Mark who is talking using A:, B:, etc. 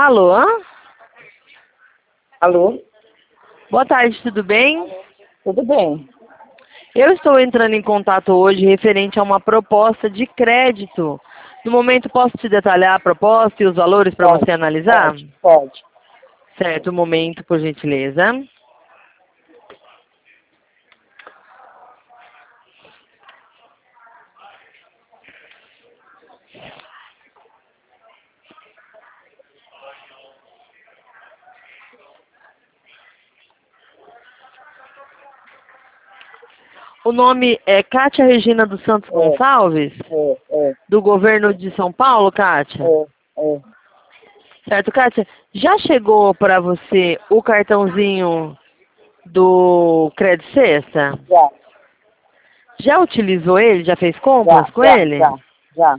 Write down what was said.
A: Alô?
B: Alô?
A: Boa tarde, tudo bem?
B: Tudo bem?
A: Eu estou entrando em contato hoje referente a uma proposta de crédito. No momento, posso te detalhar a proposta e os valores para você analisar?
B: Pode.
A: Certo, um momento, por gentileza. O nome é Kátia Regina dos Santos Gonçalves? Do governo de São Paulo, Kátia? Certo, Kátia, já chegou para você o cartãozinho do Crédito Sexta?
B: Já.
A: Já utilizou ele? Já fez compras com ele?
B: Já.